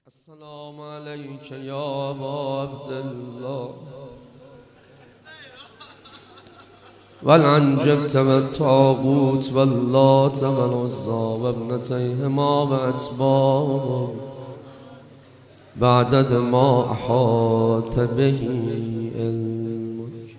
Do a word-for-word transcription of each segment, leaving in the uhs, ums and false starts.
السلام عليك يا أبا عبد الله والعنجبت والطاغوت واللات والعزى وابنتيهما وأتباع بعدد ما أحاط به علمك.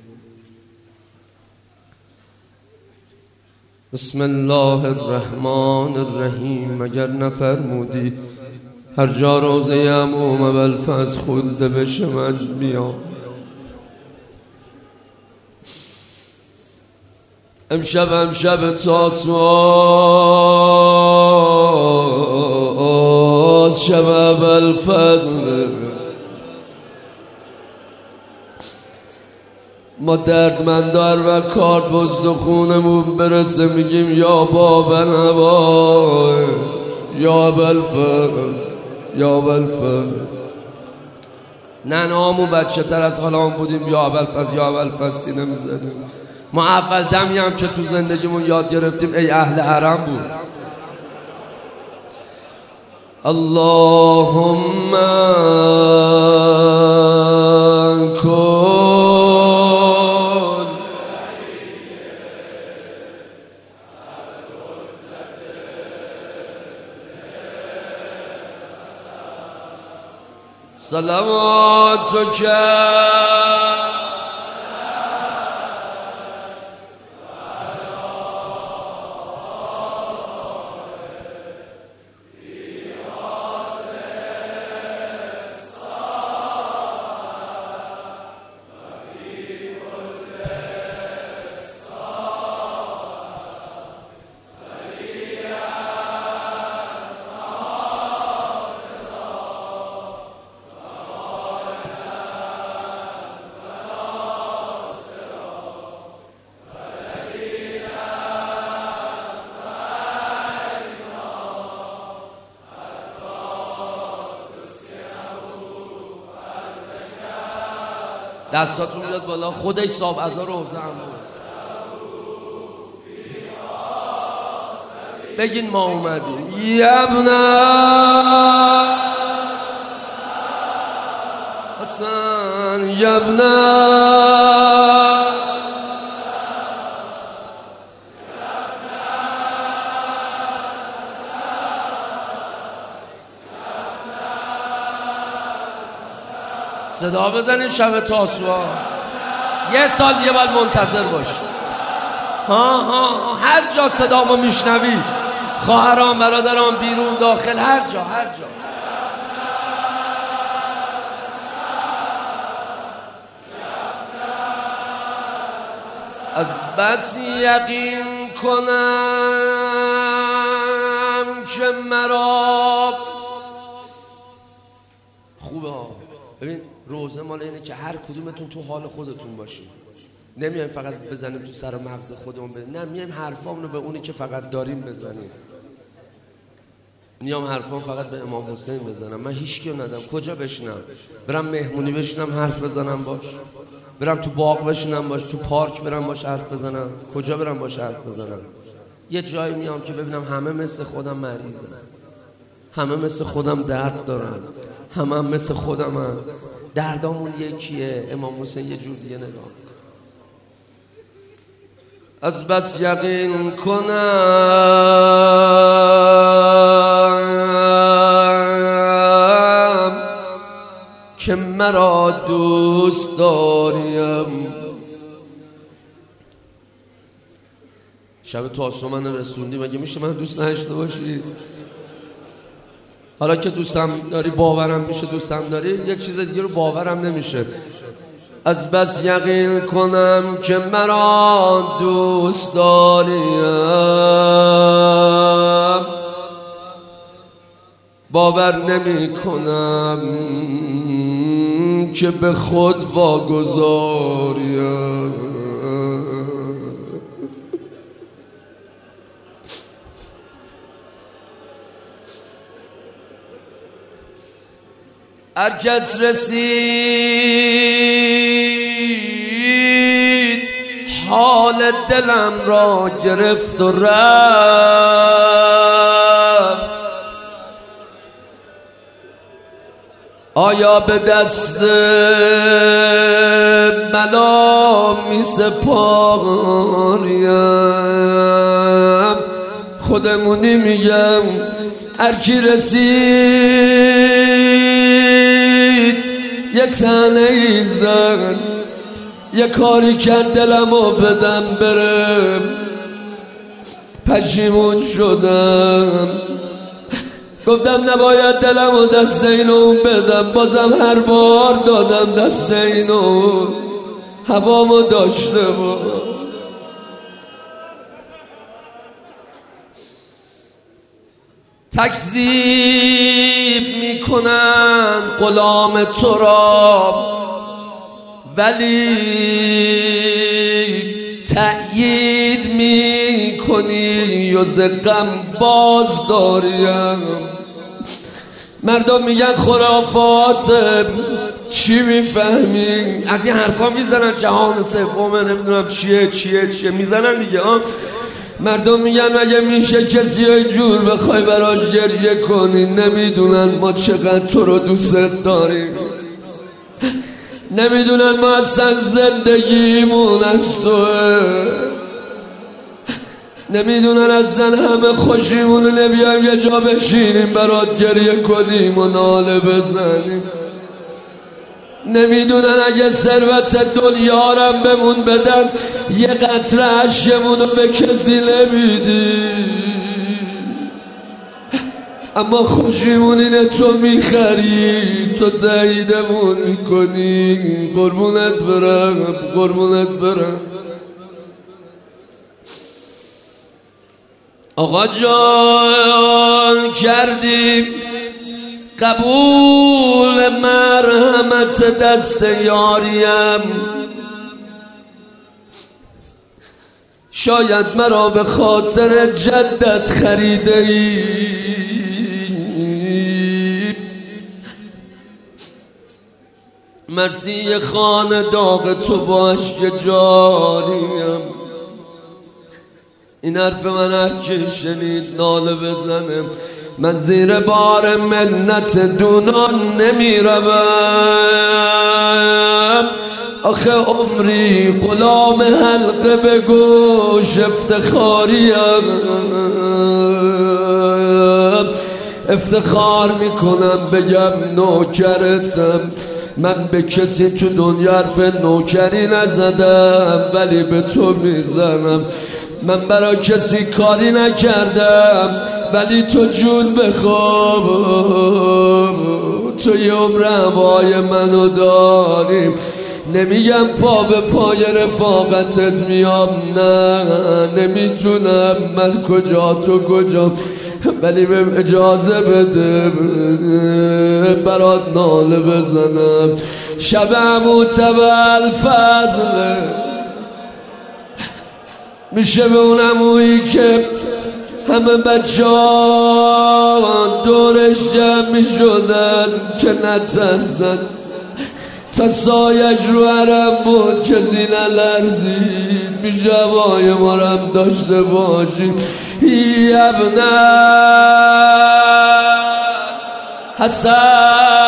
بسم الله الرحمن الرحیم. مگر نفرمودی هر جا روزه عموم بالفز خونده بشه من بیام؟ امشب امشب تاسوعاست، شب بالفضل ما دردمندار و کار بزد و خونمون برسه میگیم یا بابا نوای یا بالفضل یا بالفضل. ننهامون بچه تر از حالمون بودیم یا بالفضل یا بالفضل سینه میزدیم. ما اول دمی هم که تو زندگیمون یاد گرفتیم ای اهل حرم بود. اللهم کن صلواتک دستاتون بیاد بالا. خودش صاحب ازا روزه هم بود. بگین ما اومدیم. یبنا حسن یبنا صدا بزنین شب تاسوعا. یه سال دیگه باید منتظر باشی. ها ها ها هر جا صدا ما میشنوید، خواهران برادران بیرون داخل هر جا هر جا از بس یقین کنم که مرا خوبه ها. ببین روزه مال اینه که هر کدومتون تو حال خودتون باشید. نمیایم فقط بزنیم تو سر مغز خودمون بزنیم، نه میایم حرفامون رو به اونی که فقط داریم بزنیم. میام حرفام فقط به امام حسین بزنم. من هیچ کیو ندم. کجا بشینم؟ برم مهمونی بشینم حرف بزنم باش؟ برم تو باغ بشینم باش؟ تو پارک برم باش حرف بزنم؟ کجا برم باش حرف بزنم؟ یه جایی میام که ببینم همه مثل خودم مریضن، همه مثل خودم درد دارن، همه هم مثل خودم هم. دردامون یکیه. امام حسین یه جور دیگه نگاه. از بس یقین کنم که مرا دوست داریم. شب تاسوعا من رسوندی، مگه میشه من دوست نداشته باشی؟ حالا که دوستم داری باورم میشه دوستم داری، یک چیز دیگه رو باورم نمیشه. از بس یقین کنم که مرا دوست داریم، باور نمی کنم که به خود واگذاریم. هر کس رسید حال دلم را گرفت و رفت، آیا به دست بلا می سپاریم؟ خودمونی میگم هرکی رسید یه تنه ای زن، یه کاری کرد دلمو بدم برم، پشیمون شدم، گفتم نباید دلمو دست اینو بدم، بازم هر بار دادم دست اینو، هوامو داشته باش. تکذیب میکنن غلام تو را، ولی تأیید میکنی و ز غم باز داریم. مردم میگن خرافات، چی میفهمی؟ از این حرفا میزنن، جهان سومه نمیدونم چیه چیه چیه میزنن دیگه. ها مردم میگن مگه میشه کسی های جور بخوای براش گریه کنی؟ نمیدونن ما چقدر تو رو دوست داریم، نمیدونن ما اصلا زندگیمون از توه، نمیدونن اصلا همه خوشیمونو نبیایم یه جا بشینیم برات گریه کنیم و ناله بزنیم، نمیدونن اگه ثروت دنیا رم بمون بدن یه قطره عشقمونو به کسی نمیدی، اما خوشیمون اینه تو میخری، تو تاییدمون میکنی. قربونت برم، قربونت برم. آقا جان کردیم قبول مرحمت دست یاریم، شاید مرا به خاطر جدت خریده ای، مرسی خانه داغ تو با عشق جاریم. این حرف من هر کی شنید ناله بزنه، من زیر بار منت دونان نمی روم، آخه عمری غلام حلقه به گوش افتخاریم، افتخار میکنم بگم نوکرتم، من به کسی تو دنیا حرف نوکری نزدم ولی به تو میزنم، من برای کسی کاری نکردم ولی تو جون بخواب، تو یه عمر هوای منو داری، نمیگم پا به پای رفاقتت میام، نه نمیتونم، من کجا تو کجا، ولی بهم اجازه بده برات ناله بزنم. شب عموت الفضل میشه به اون عمویی که همه بچه ها دورش جمع می شدن که نترسن، تا سایش رو حرم بود که زینه لرزید، میشه هوای ما رم داشته باشی. ای ابن حسن